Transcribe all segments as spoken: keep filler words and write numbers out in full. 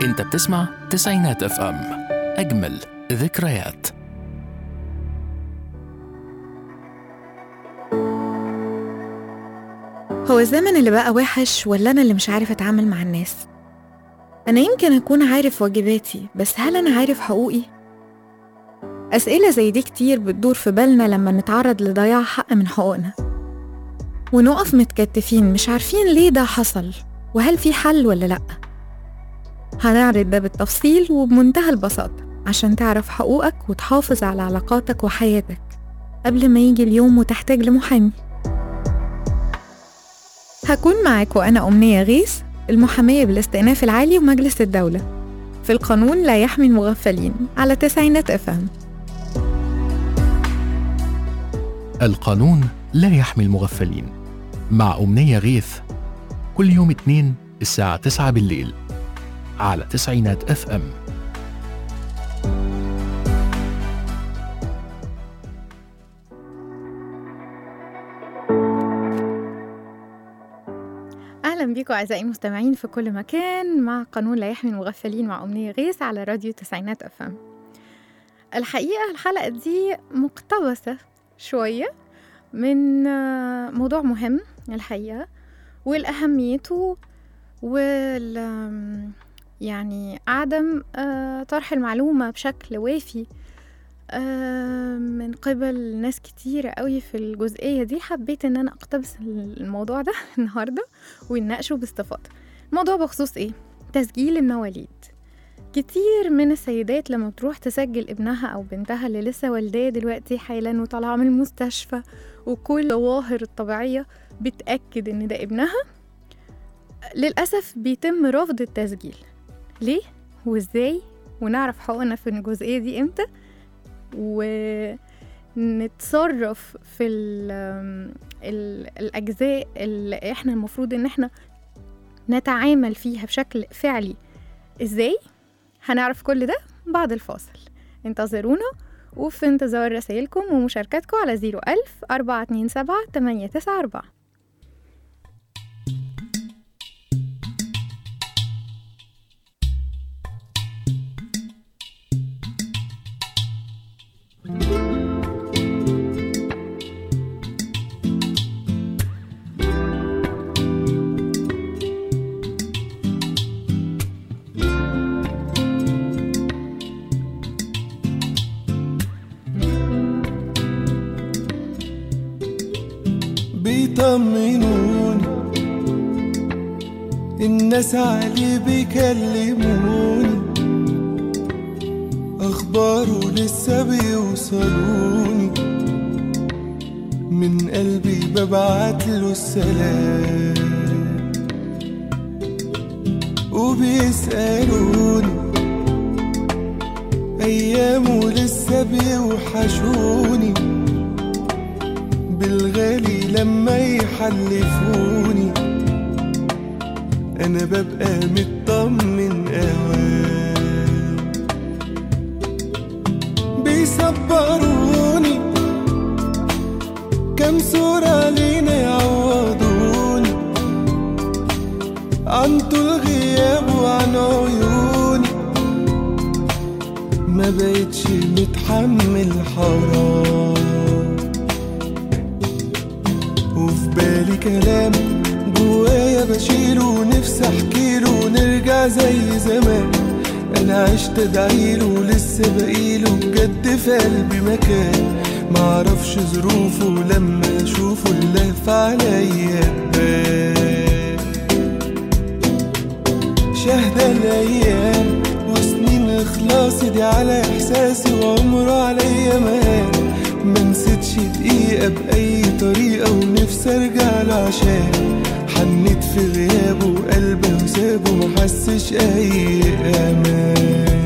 انت بتسمع تسعينات اف ام، اجمل ذكريات. هو الزمن اللي بقى وحش ولا أنا اللي مش عارف أتعامل مع الناس؟ أنا يمكن أكون عارف واجباتي، بس هل أنا عارف حقوقي؟ أسئلة زي دي كتير بتدور في بالنا لما نتعرض لضياع حق من حقوقنا، ونقف متكتفين مش عارفين ليه ده حصل وهل في حل ولا لأ. هنعرض ده بالتفصيل وبمنتهى البساطة عشان تعرف حقوقك وتحافظ على علاقاتك وحياتك قبل ما يجي اليوم وتحتاج لمحامي. هكون معاك وأنا أمنية غيث، المحامية بالاستئناف العالي ومجلس الدولة، في القانون لا يحمي المغفلين على تسعينات اف ام. القانون لا يحمي المغفلين مع أمنية غيث، كل يوم اثنين الساعة تسعة بالليل على تسعينات اف ام. أهلا بيكم أعزائي المستمعين في كل مكان مع قانون لا يحمي المغفلين مع أمنية غيث على راديو تسعينات اف ام. الحقيقة الحلقة دي مقتبسة شوية من موضوع مهم الحقيقة، والأهميته وال يعني عدم طرح المعلومة بشكل وافي من قبل ناس كتيرة قوي في الجزئية دي. حبيت ان انا اقتبس الموضوع ده النهاردة ونناقشه باستفاضة. الموضوع بخصوص ايه؟ تسجيل المواليد. كتير من السيدات لما تروح تسجل ابنها او بنتها اللي لسه والداه دلوقتي حالا وطالعة من المستشفى وكل الظواهر الطبيعية بتأكد ان ده ابنها، للأسف بيتم رفض التسجيل. ليه؟ وازاي؟ ونعرف حقوقنا في الجزئية دي امتى؟ ونتصرف في ال ال الأجزاء اللي احنا المفروض ان احنا نتعامل فيها بشكل فعلي ازاي؟ هنعرف كل ده بعد الفاصل. انتظرونا وفي انتظار رسائلكم ومشاركاتكم على زيرو ألف أربعة اتنين سبعة تمانية تسعة أربعة. بيطمنوني الناس علي بيكلموني، أخباره لسه بيوصلوني، من قلبي ببعتله السلام، وبيسألوني أيامه لسه بيوحشوني، بالغالي لما يحلفوني أنا ببقى مطمن أوام. بيصبروني كم صورة لينا يعوضوني عن طول غياب وعن عيوني، ما بقتش متحمل حرام، وفي بالي كلام جوايا بشيله ونفسي احكيله ونرجع زي زمان. انا عشت ادعيله لسه بقيله بجد في قلبي مكان، معرفش ظروفه لما اشوفه اللي في عليا بان. شاهدة الايام وسنين اخلاصي دي على احساسي وعمره عليا مان، منسيتش دقيقة بأي طريقة ونفسي ارجع له عشان حنيت في غيابه وقلبه وسابه محسش اي امان.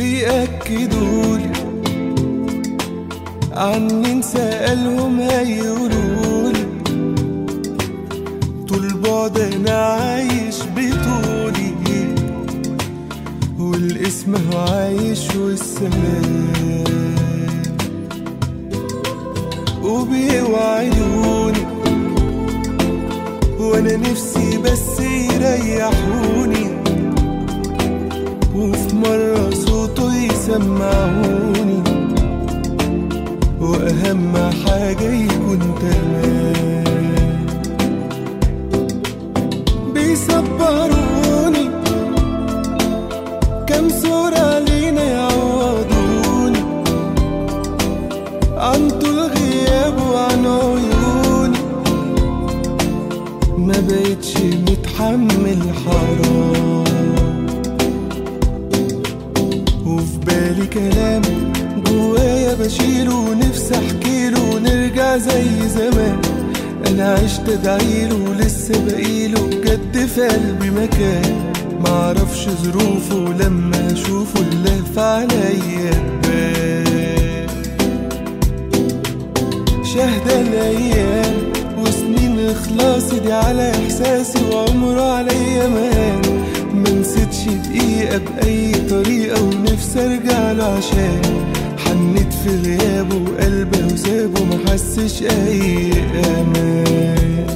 بيأكدولي عني سألهم هيقولولي طول بعد انا عايش بطولي والاسم هو عايش والسلام وبيوعدوني وانا نفسي بس يريحوني وفي مرة صوته يسمعوني واهم حاجة يكون تمام بيصبروني كم صورة لينا يعوضوني عن طول غياب وعن عيوني ما بقتش متحمل حرام وفي بالي كلام جوايا بشيله ونفسي احكيله ونرجع زي زمان انا عشت ادعيله لسه بقيله بجد في قلبي مكان معرفش ظروفه لما اشوفه اللي في عليا تبان شاهدة الايام وسنين اخلاصي دي على احساسي وعمره عليا مان منسيتش دقيقة بأي طريقة ونفسي ارجع له عشان حنيت في غيابه وقلبه وسابه محسش اي امان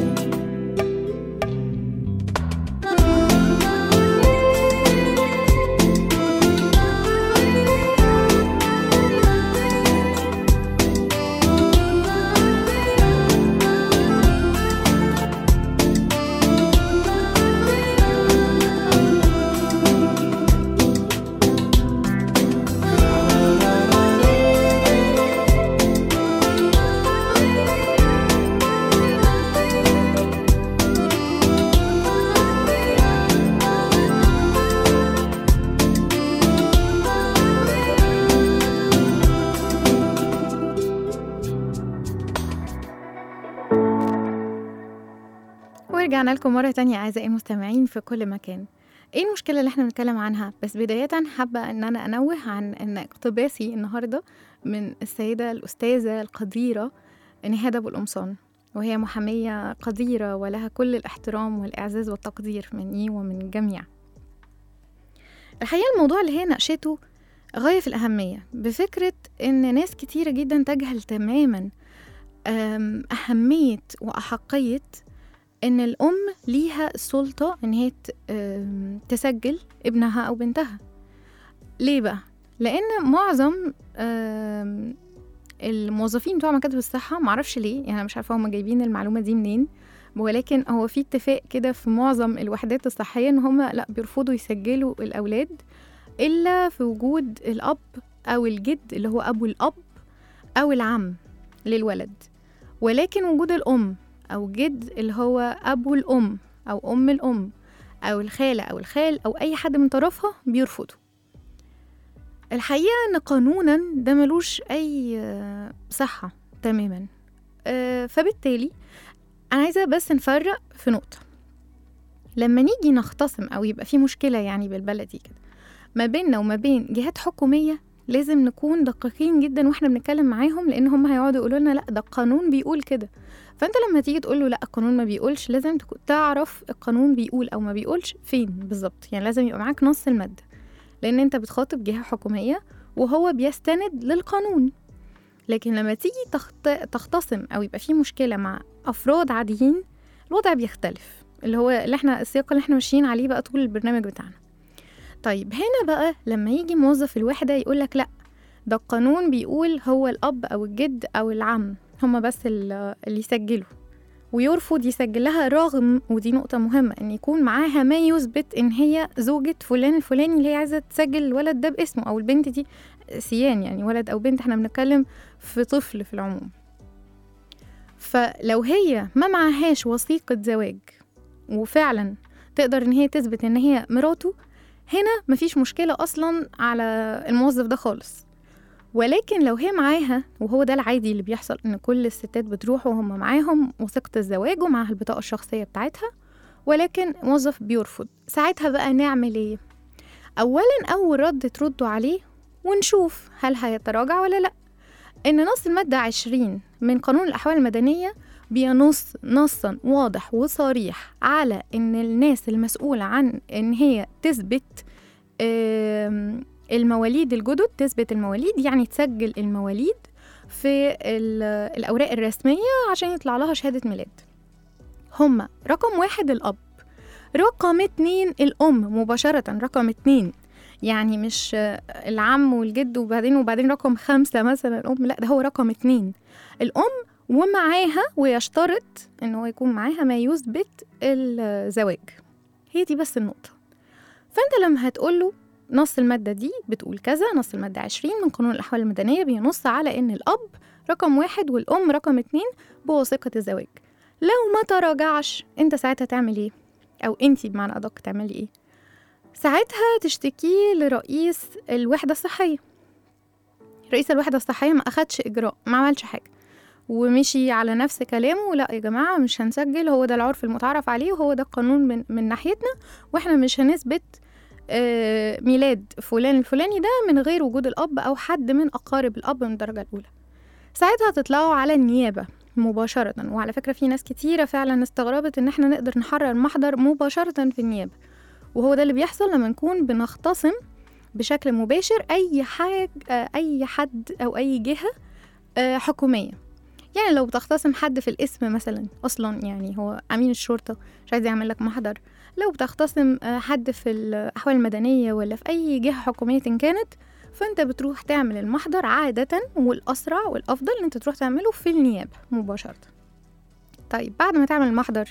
ورجعنا لكم مرة تانية أعزائي المستمعين في كل مكان. ايه المشكلة اللي احنا بنتكلم عنها؟ بس بداية حابة ان انا انوه عن ان اقتباسي النهاردة من السيدة الأستاذة القديرة نهاد أبو القمصان، وهي محامية قديرة ولها كل الاحترام والإعزاز والتقدير مني ومن الجميع. الحقيقة الموضوع اللي هي ناقشته غاية في الأهمية، بفكرة ان ناس كتيرة جدا تجهل تماما أهمية وأحقية إن الأم ليها السلطة إن هي تسجل ابنها أو بنتها. ليه بقى؟ لأن معظم الموظفين بتوع مكاتب الصحة، معرفش ليه، يعني أنا مش عارفة هم جايبين المعلومة دي منين، ولكن هو في اتفاق كده في معظم الوحدات الصحية إن هم لأ بيرفضوا يسجلوا الأولاد إلا في وجود الأب أو الجد اللي هو أبو الأب أو العم للولد، ولكن وجود الأم أو جد اللي هو أبو الأم أو أم الأم أو الخالة أو الخال أو أي حد من طرفها بيرفضوا. الحقيقة أن قانونا ده ملوش أي صحة تماما. فبالتالي أنا عايزة بس نفرق في نقطة، لما نيجي نختصم أو يبقى في مشكلة يعني بالبلدي كده ما بيننا وما بين جهات حكومية، لازم نكون دقيقين جدا واحنا بنتكلم معاهم، لأن هم هيقعدوا يقولوا لنا لا ده القانون بيقول كده. فانت لما تيجي تقول له لا القانون ما بيقولش، لازم تعرف القانون بيقول او ما بيقولش فين بالظبط، يعني لازم يبقى معاك نص المادة، لان انت بتخاطب جهة حكومية وهو بيستند للقانون. لكن لما تيجي تخت... تختصم او يبقى في مشكلة مع افراد عاديين، الوضع بيختلف، اللي هو اللي احنا السياق اللي احنا ماشيين عليه بقى طول البرنامج بتاعنا. طيب هنا بقى لما يجي موظف الوحدة يقولك لا ده القانون بيقول هو الاب او الجد او العم هما بس اللي يسجلوا، ويرفض يسجلها رغم، ودي نقطة مهمة، ان يكون معاها ما يثبت ان هي زوجة فلان الفلاني اللي هي عايزة تسجل الولد ده باسمه او البنت دي سيان، يعني ولد او بنت، احنا بنتكلم في طفل في العموم. فلو هي ما معهاش وثيقة زواج وفعلا تقدر ان هي تثبت ان هي مراته، هنا مفيش مشكلة اصلا على الموظف ده خالص. ولكن لو هي معاها، وهو ده العادي اللي بيحصل، ان كل الستات بتروح وهم معاهم وثيقة الزواج ومعها البطاقة الشخصية بتاعتها، ولكن موظف بيرفض، ساعتها بقى نعمل ايه؟ أولا أول رد تردوا عليه ونشوف هل هيتراجع ولا لأ. إن نص المادة عشرين من قانون الأحوال المدنية بينص نصا واضح وصريح على إن الناس المسؤولة عن إن هي تثبت المواليد الجدد، تثبت المواليد يعني تسجل المواليد في الأوراق الرسمية عشان يطلع لها شهادة ميلاد. هما رقم واحد الأب، رقم اتنين الأم مباشرة، رقم اتنين يعني مش العم والجد وبعدين وبعدين رقم خمسة مثلا الأم، لا ده هو رقم اتنين الأم، ومعاها ويشترط إنه يكون معاها ما يثبت الزواج. هي دي بس النقطة. فأنت لما هتقوله نص المادة دي بتقول كذا، نص المادة عشرين من قانون الأحوال المدنية بينص على إن الأب رقم واحد والأم رقم اتنين بوثيقة الزواج. لو ما تراجعش أنت ساعتها تعمل إيه؟ أو أنتي بمعنى أدق تعملي إيه؟ ساعتها تشتكي لرئيس الوحدة الصحية. رئيس الوحدة الصحية ما أخدش إجراء، ما عملش حاجة ومشي على نفس كلامه، لا يا جماعة مش هنسجل، هو ده العرف المتعارف عليه وهو ده القانون من, من ناحيتنا، وإحنا مش هنثبت آه ميلاد فلان الفلاني ده من غير وجود الأب أو حد من أقارب الأب من الدرجة الأولى. ساعتها تطلعوا على النيابة مباشرة. وعلى فكرة في ناس كتيرة فعلا استغربت إن إحنا نقدر نحرر المحضر مباشرة في النيابة، وهو ده اللي بيحصل لما نكون بنختصم بشكل مباشر أي حاجة أي حد أو أي جهة حكومية. يعني لو بتختصم حد في الاسم مثلا أصلا، يعني هو أمين الشرطة مش عايز يعمل لك محضر، لو بتختصم حد في الأحوال المدنية ولا في أي جهة حكومية كانت، فأنت بتروح تعمل المحضر عادة، والأسرع والأفضل أن أنت تروح تعمله في النيابة مباشرة. طيب بعد ما تعمل المحضر،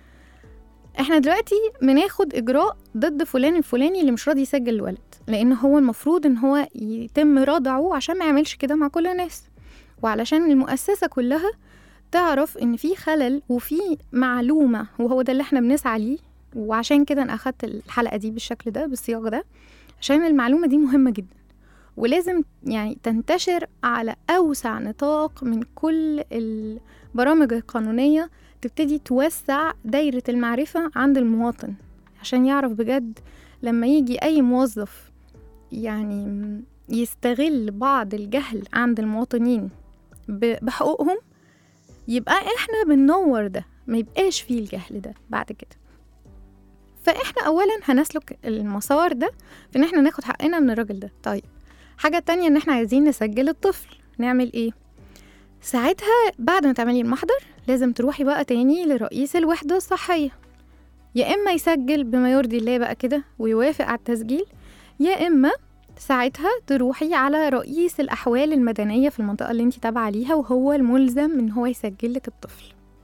احنا دلوقتي بناخد اجراء ضد فلان الفلاني اللي مش راضي يسجل الولد، لان هو المفروض ان هو يتم ردعه عشان ما يعملش كده مع كل الناس، وعلشان المؤسسة كلها تعرف ان في خلل وفي معلومة، وهو ده اللي احنا بنسعى ليه. وعشان كده انا اخدت الحلقة دي بالشكل ده بالسياق ده، عشان المعلومة دي مهمة جدا ولازم يعني تنتشر على اوسع نطاق من كل البرامج القانونية، تبتدي توسع دايرة المعرفة عند المواطن عشان يعرف بجد لما يجي أي موظف يعني يستغل بعض الجهل عند المواطنين بحقوقهم، يبقى إحنا بننور ده، ما يبقاش فيه الجهل ده بعد كده. فإحنا أولا هنسلك المسار ده في إن إحنا ناخد حقنا من الراجل ده. طيب حاجة تانية إن إحنا عايزين نسجل الطفل، نعمل إيه؟ ساعتها بعد ما تعملي المحضر لازم تروحي بقى تاني لرئيس الوحدة الصحية، يا إما يسجل بما يرضي الله بقى كده ويوافق على التسجيل، يا إما ساعتها تروحي على رئيس الأحوال المدنية في المنطقة اللي انتي تابعة ليها، وهو الملزم من هو يسجل لك الطفل.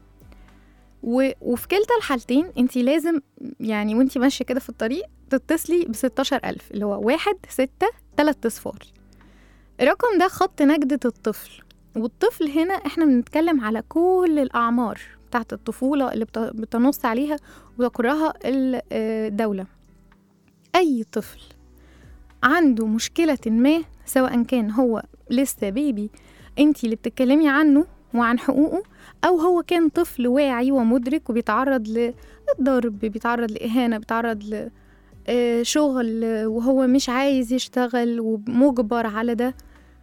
و... وفي كلتا الحالتين انتي لازم يعني وانتي ماشية كده في الطريق تتصلي بستاشر ألف اللي هو واحد ستة تلات أصفار. الرقم ده خط نجدة الطفل، والطفل هنا احنا بنتكلم على كل الأعمار بتاعت الطفولة اللي بتنص عليها وتقرها الدولة. أي طفل عنده مشكلة ما، سواء كان هو لسه بيبي انتي اللي بتتكلمي عنه وعن حقوقه، أو هو كان طفل واعي ومدرك وبيتعرض للضرب، بيتعرض لإهانة، بيتعرض لشغل وهو مش عايز يشتغل ومجبر على ده،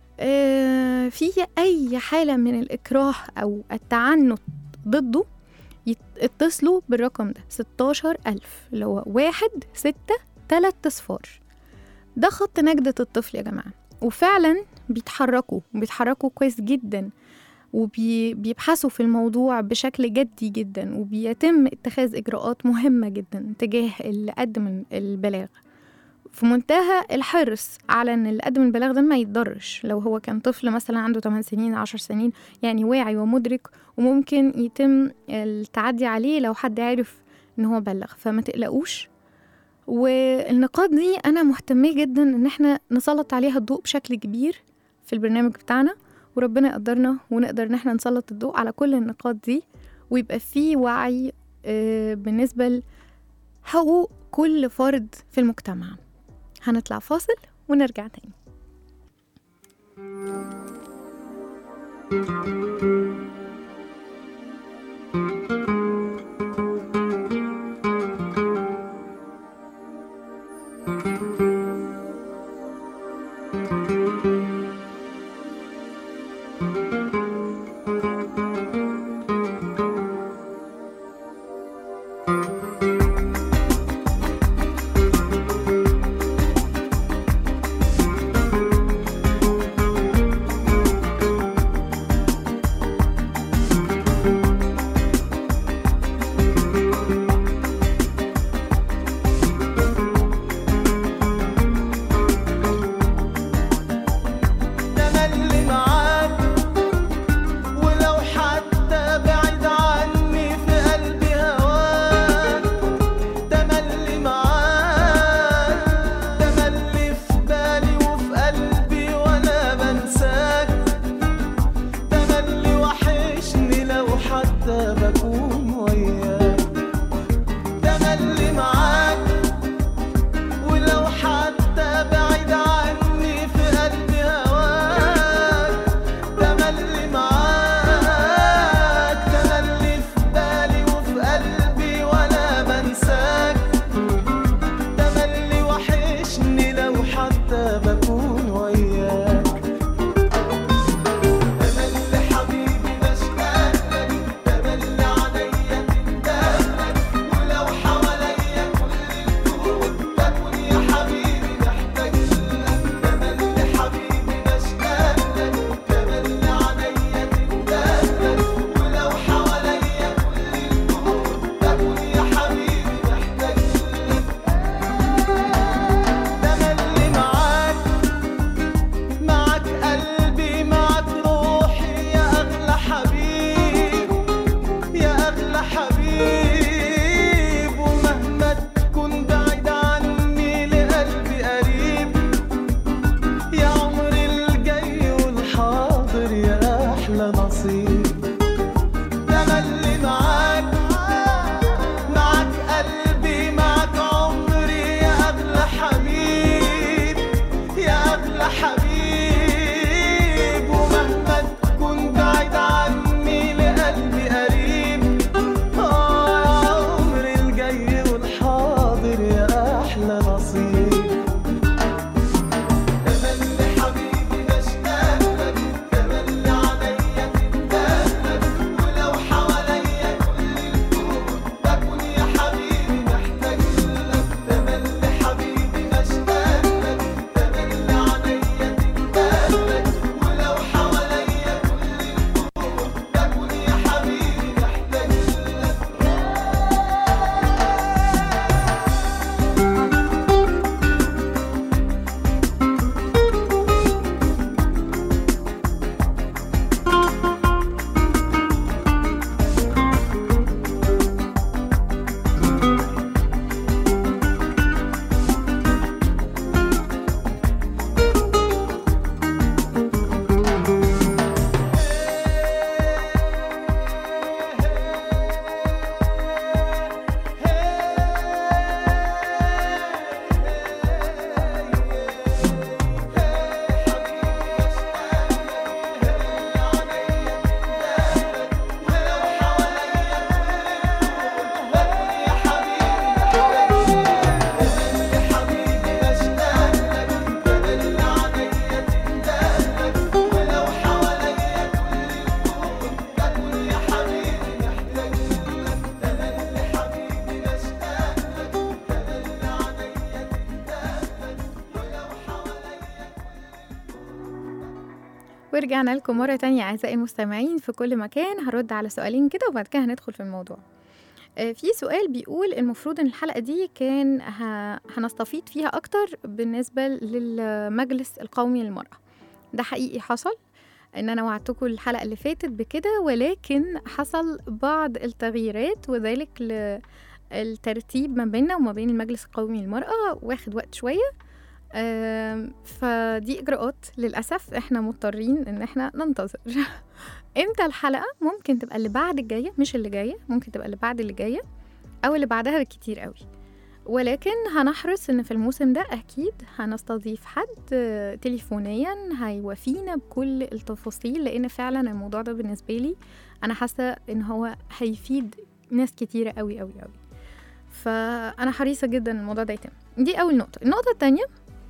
في أي حالة من الإكراه أو التعنت ضده، يتصلوا بالرقم ده ستاشر ألف اللي هو واحد ستة تلات أصفار. ده خط نجدة الطفل يا جماعة، وفعلا بيتحركوا بيتحركوا كويس جدا، وبيبحثوا في الموضوع بشكل جدي جدا، وبيتم اتخاذ إجراءات مهمة جدا تجاه اللي قدم البلاغ، في منتهى الحرص على ان اللي قدم البلاغ ده ما يتضرش. لو هو كان طفل مثلا عنده ثمانية سنين عشر سنين، يعني واعي ومدرك وممكن يتم التعدي عليه لو حد عارف ان هو بلغ، فما تقلقوش. والنقاط دي انا مهتمة جدا ان احنا نسلط عليها الضوء بشكل كبير في البرنامج بتاعنا، وربنا يقدرنا ونقدر ان احنا نسلط الضوء على كل النقاط دي، ويبقى فيه وعي بالنسبة لحقوق كل فرد في المجتمع. هنطلع فاصل ونرجع تاني. أحلى نصيب. ورجعنا لكم مرة تانية أعزائي المستمعين في كل مكان. هرد على سؤالين كده وبعد كده هندخل في الموضوع. آه، في سؤال بيقول المفروض إن الحلقة دي كان ه- هنستفيد فيها أكتر بالنسبة للمجلس القومي للمرأة. ده حقيقي حصل، إن أنا وعدتكم الحلقة اللي فاتت بكده، ولكن حصل بعض التغييرات وذلك للترتيب ما بيننا وما بين المجلس القومي للمرأة واخد وقت شوية. آم، فدي إجراءات للأسف إحنا مضطرين إن إحنا ننتظر. إمتى الحلقة؟ ممكن تبقى اللي بعد الجاية، مش اللي جاية، ممكن تبقى اللي بعد اللي جاية أو اللي بعدها بالكتير قوي، ولكن هنحرص إن في الموسم ده أكيد هنستضيف حد آه، تليفونيا هيوافينا بكل التفاصيل، لأن فعلا الموضوع ده بالنسبة لي أنا حاسة إن هو هيفيد ناس كتيرة قوي قوي قوي، فأنا حريصة جدا الموضوع ده يتم. دي أول نقطة. النقطة التانية،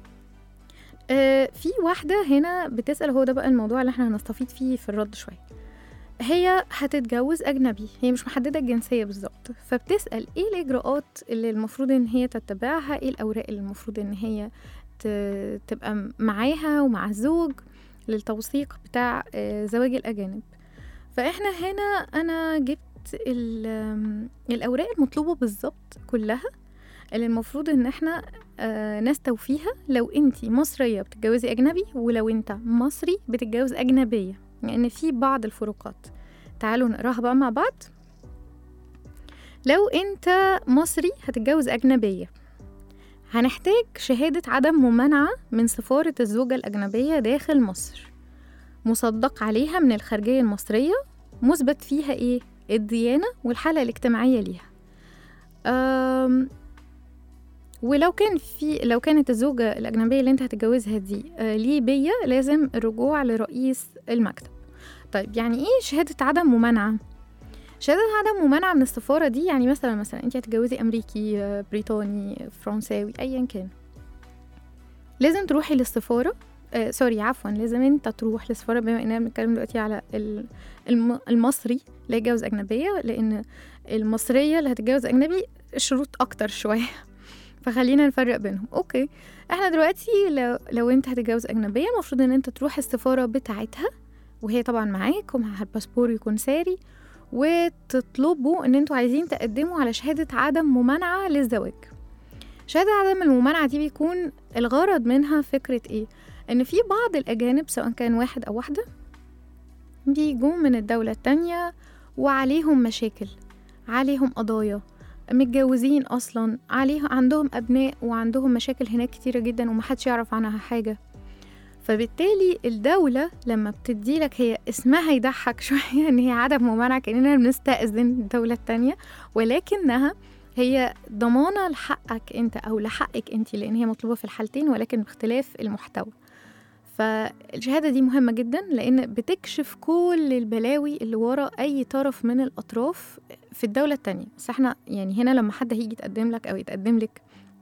آه، في واحدة هنا بتسأل، هو ده بقى الموضوع اللي احنا هنستفيد فيه في الرد شوية. هي هتتجوز أجنبي، هي مش محددة الجنسية بالظبط، فبتسأل ايه الإجراءات اللي المفروض ان هي تتبعها، ايه الأوراق اللي المفروض ان هي ت- تبقى معاها ومع الزوج للتوثيق بتاع آه، زواج الأجانب. فاحنا هنا أنا جبت ال- آم، الأوراق المطلوبة بالظبط كلها اللي المفروض ان احنا آه نستوفيها لو انتي مصرية بتتجوزي أجنبي، ولو انت مصري بتتجوز أجنبية، لأن يعني في بعض الفروقات. تعالوا نقراها بقى مع بعض. لو انت مصري هتتجوز أجنبية، هنحتاج شهادة عدم ممانعة من سفارة الزوجة الأجنبية داخل مصر، مصدق عليها من الخارجية المصرية، مثبت فيها ايه؟ الديانة والحالة الاجتماعية ليها. أم ولو كان في لو كانت الزوجة الأجنبية اللي انت هتتجوزها دي آه ليبية، لازم الرجوع لرئيس المكتب. طيب يعني ايه شهادة عدم ممانعة؟ شهادة عدم ممانعة من السفارة دي يعني مثلا مثلا انت هتتجوزي أمريكي، آه بريطاني، فرنساوي، أيا كان، لازم تروحي للسفارة. آه سوري عفوا لازم انت تروح للسفارة، بما اننا بنتكلم دلوقتي على الم المصري اللي هيتجوز أجنبية، لأن المصرية اللي هتتجوز أجنبي شروط أكتر شوية، فخلينا نفرق بينهم. اوكي، احنا دلوقتي لو, لو انت هتتجوز اجنبيه المفروض ان انت تروح السفاره بتاعتها، وهي طبعا معاك ومعها الباسبور يكون ساري، وتطلبوا ان انتوا عايزين تقدموا على شهاده عدم ممانعه للزواج. شهاده عدم الممانعه دي بيكون الغرض منها فكره ايه؟ ان في بعض الاجانب سواء كان واحد او واحده بيجوا من الدوله التانية وعليهم مشاكل، عليهم قضايا، متجوزين اصلا، عليه عندهم ابناء وعندهم مشاكل هناك كتيرة جدا ومحدش يعرف عنها حاجة. فبالتالي الدولة لما بتدي لك، هي اسمها يضحك شوية ان هي عدم ممانعة، كأننا بنستأذن الدولة التانية، ولكنها هي ضمانة لحقك انت او لحقك انت، لان هي مطلوبة في الحالتين ولكن باختلاف المحتوى. فالشهادة دي مهمة جدا لأن بتكشف كل البلاوي اللي ورا أي طرف من الأطراف في الدولة التانية. بس احنا يعني هنا لما حد هيجي يتقدم لك أو يتقدم لك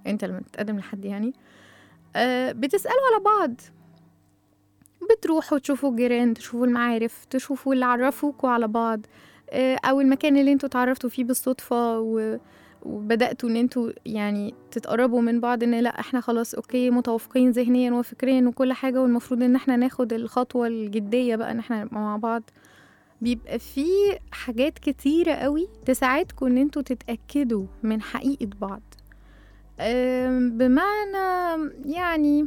انت لما تتقدم لحد يعني آه بتسألوا على بعض، بتروحوا تشوفوا الجيران، تشوفوا المعارف، تشوفوا اللي عرفوكوا على بعض، آه او المكان اللي انتوا تعرفتوا فيه بالصدفة و وبدأتوا ان انتوا يعني تتقربوا من بعض، ان لا احنا خلاص اوكي متوافقين ذهنيا وفكريا وكل حاجة، والمفروض ان احنا ناخد الخطوة الجدية بقى ان احنا مع بعض. بيبقى في حاجات كتيرة قوي تساعدكم ان انتوا تتأكدوا من حقيقة بعض. بمعنى يعني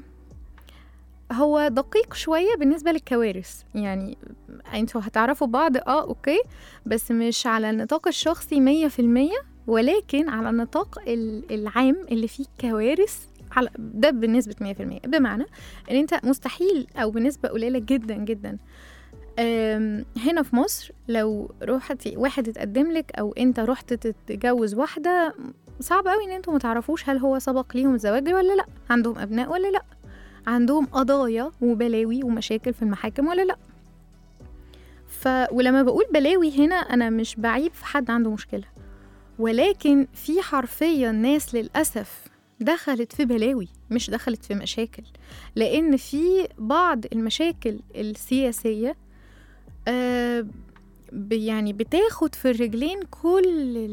هو دقيق شوية بالنسبة للكوارث، يعني انتوا هتعرفوا بعض اه اوكي، بس مش على النطاق الشخصي مية في المية، ولكن على النطاق العام اللي فيه كوارث على ده بنسبة مية في المية. بمعنى ان انت مستحيل او بنسبة قليلة جدا جدا هنا في مصر لو روحتي واحد اتقدم لك او انت رحت تتجوز واحدة، صعب قوي ان انتوا متعرفوش هل هو سبق ليهم الزواج ولا لا، عندهم ابناء ولا لا، عندهم قضايا وبلاوي ومشاكل في المحاكم ولا لا. ف ولما بقول بلاوي هنا انا مش بعيب في حد عنده مشكلة، ولكن في حرفيا ناس للأسف دخلت في بلاوي مش دخلت في مشاكل، لأن في بعض المشاكل السياسية آه يعني بتاخد في الرجلين كل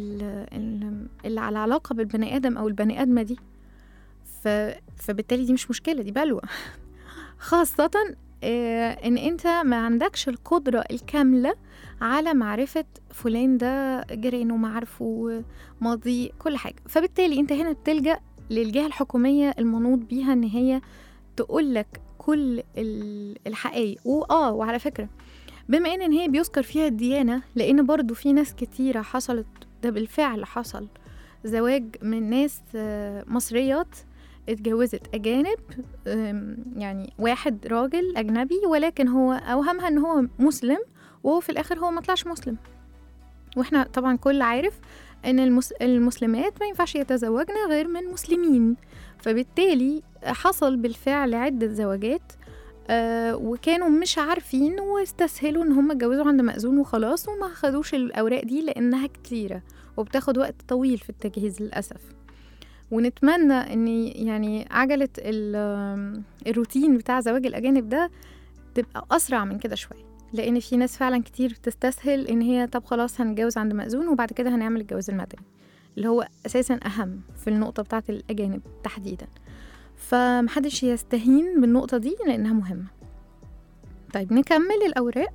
اللي على علاقة بالبني آدم أو البني آدمة دي. ف... فبالتالي دي مش مشكلة، دي بلوى. خاصة آه إن أنت ما عندكش القدرة الكاملة على معرفة فلان ده جيرانه معارفه ماضي كل حاجة، فبالتالي أنت هنا بتلجأ للجهة الحكومية المنوط بيها إن هي تقولك كل الحقائق. وآه وعلى فكرة بما إن هي بيذكر فيها الديانة، لأن برضو في ناس كتيرة حصلت ده بالفعل، حصل زواج من ناس مصريات اتجوزت أجانب، يعني واحد راجل أجنبي ولكن هو أوهمها إن هو مسلم، وهو في الآخر هو ما طلعش مسلم. وإحنا طبعا كل عارف إن المس... المسلمات ما ينفعش يتزوجنا غير من مسلمين، فبالتالي حصل بالفعل عدة زواجات آه وكانوا مش عارفين واستسهلوا إن هم اتجوزوا عند مأذون وخلاص، وما خدوش الأوراق دي لأنها كتيرة وبتاخد وقت طويل في التجهيز للأسف. ونتمنى إن يعني عجلة الروتين بتاع زواج الأجانب ده تبقى أسرع من كده شوية، لأن في ناس فعلا كتير بتستسهل إن هي طب خلاص هنتجوز عند مأذون وبعد كده هنعمل الجواز المدني، اللي هو أساسا أهم في النقطة بتاعة الأجانب تحديدا. فمحدش يستهين بالنقطة دي لأنها مهمة. طيب نكمل الأوراق.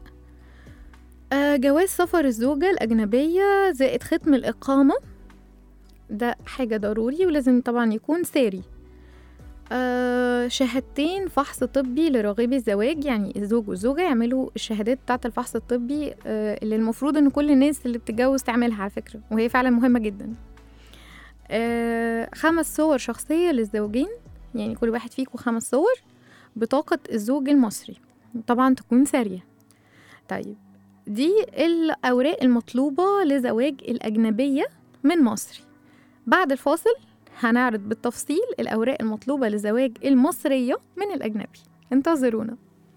آه جواز سفر الزوجة الأجنبية زائد ختم الإقامة، ده حاجة ضروري ولازم طبعا يكون ساري. آه شهادتين فحص طبي لراغبي الزواج، يعني الزوج والزوجة يعملوا الشهادات بتاعة الفحص الطبي آه اللي المفروض ان كل الناس اللي بتتجوز تعملها على فكرة، وهي فعلا مهمة جدا. آه خمس صور شخصية للزوجين، يعني كل واحد فيكم خمس صور، بطاقة الزوج المصري طبعا تكون سارية. طيب دي الأوراق المطلوبة لزواج الأجنبية من مصري. بعد الفاصل هنعرض بالتفصيل الأوراق المطلوبة لزواج المصرية من الأجنبي، انتظرونا.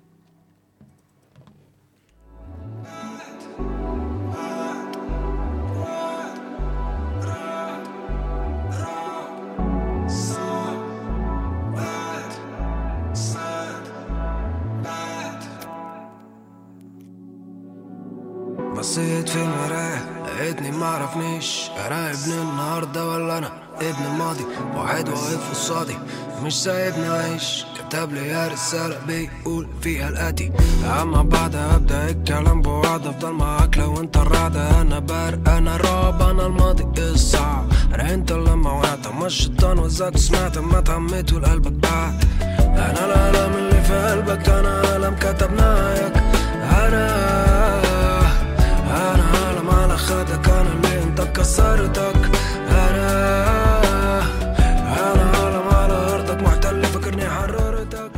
بصيت في المراية لقيتني معرفنيش، انا ابن النهاردة ولا انا ابن الماضي؟ واحد واقف قصادي مش سايبني اعيش، كتب لي رسالة بيقول فيها الاتي: اما بعد ابدا الكلام بوعد افضل معاك لو انت الرعدة. انا بارق انا راب انا الماضي الصعب، انا انت لما وقعت ما الشيطان وزاك سمعت ما تهمت والقلبك بعد. انا الالم اللي في قلبك انا الم كتبناك، انا انا عالم على خدك، انا اللي انت كسرتك، انا انا عالم على ارضك محتل فكرني حررتك.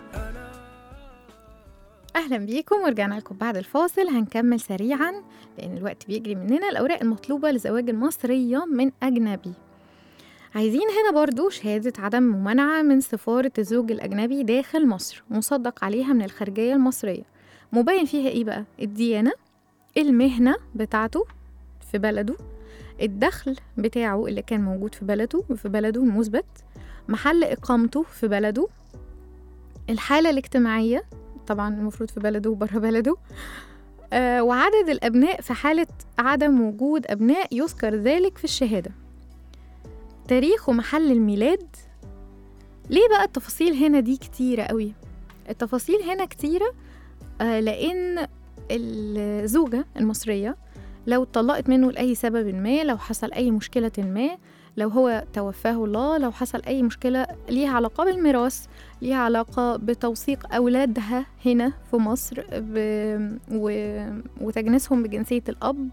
اهلا بيكم ورجعنا لكم بعد الفاصل. هنكمل سريعا لان الوقت بيجري مننا. الاوراق المطلوبه لزواج المصريه من اجنبي، عايزين هنا برضو شهاده عدم ممانعه من سفاره الزوج الاجنبي داخل مصر مصدق عليها من الخارجيه المصريه، مبين فيها ايه بقى؟ الديانه، المهنة بتاعته في بلده، الدخل بتاعه اللي كان موجود في بلده وفي بلده المثبت، محل إقامته في بلده، الحالة الاجتماعية طبعا المفروض في بلده وبره بلده، آه وعدد الأبناء في حالة عدم وجود أبناء يذكر ذلك في الشهادة، تاريخ ومحل الميلاد. ليه بقى التفاصيل هنا دي كتيرة قوي؟ التفاصيل هنا كتيرة آه لأن الزوجة المصرية لو اتطلقت منه لأي سبب ما، لو حصل أي مشكلة ما، لو هو توفاه الله، لو حصل أي مشكلة ليها علاقة بالميراث، ليها علاقة بتوثيق أولادها هنا في مصر ب... و... وتجنيسهم بجنسية الأب،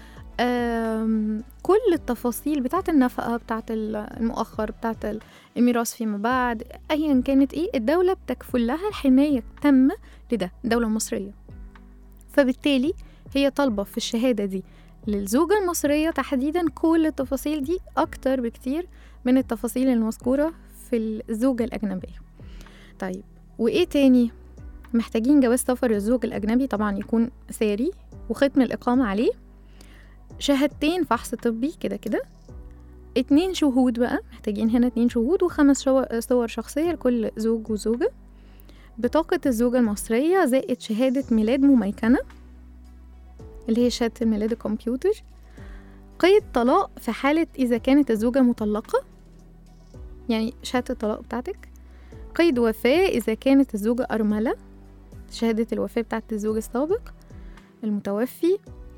كل التفاصيل بتاعت النفقة، بتاعت المؤخر، بتاعت الميراث فيما بعد، أيا كانت إيه، الدولة بتكفل لها الحماية التامة لده، الدولة المصرية. فبالتالي هي طالبة في الشهادة دي للزوجة المصرية تحديدا كل التفاصيل دي أكتر بكتير من التفاصيل المذكورة في الزوجة الأجنبية. طيب وإيه تاني؟ محتاجين جواز سفر الزوج الأجنبي طبعا يكون ساري وختم الإقامة عليه، شهادتين فحص طبي كده كده، اتنين شهود بقى، محتاجين هنا اتنين شهود، وخمس صور شخصية لكل زوج وزوجة، بطاقة الزوجة المصرية زائد شهادة ميلاد مميكنة اللي هي شهادة الميلاد الكمبيوتر، قيد طلاق في حالة إذا كانت الزوجة مطلقة يعني شهادة الطلاق بتاعتك، قيد وفاة إذا كانت الزوجة أرملة، شهادة الوفاة بتاعت الزوج السابق المتوفي،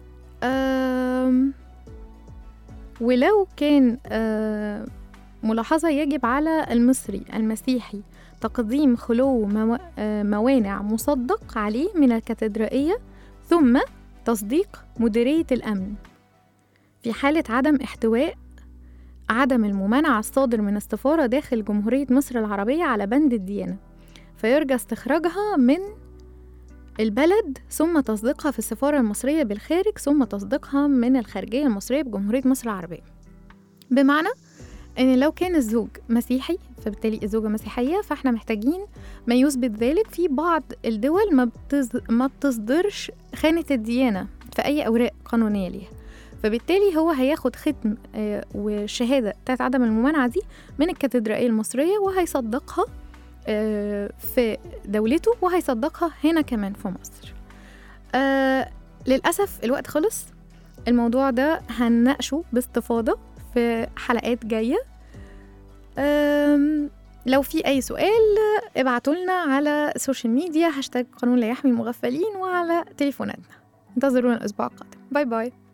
أم ولو كان ملاحظة يجب على المصري المسيحي تقديم خلو موانع مصدق عليه من الكاتدرائية ثم تصديق مديرية الأمن في حالة عدم احتواء عدم الممانعة الصادر من السفارة داخل جمهورية مصر العربية على بند الديانة، فيرجى استخراجها من البلد ثم تصديقها في السفارة المصرية بالخارج ثم تصديقها من الخارجية المصرية بجمهورية مصر العربية. بمعنى أن لو كان الزوج مسيحي فبالتالي الزوجة مسيحية، فإحنا محتاجين ما يثبت ذلك. في بعض الدول ما, بتز... ما بتصدرش خانة الديانة في أي أوراق قانونية ليها، فبالتالي هو هياخد ختم آه والشهادة بتاعت عدم الممانعة دي من الكاتدرائية المصرية وهيصدقها آه في دولته وهيصدقها هنا كمان في مصر. آه للأسف الوقت خلص، الموضوع ده هنناقشه باستفاضة في حلقات جاية. لو في أي سؤال ابعتولنا على السوشيال ميديا هاشتاج قانون لا يحمي المغفلين وعلى تليفوناتنا. انتظرونا الأسبوع القادم. باي باي.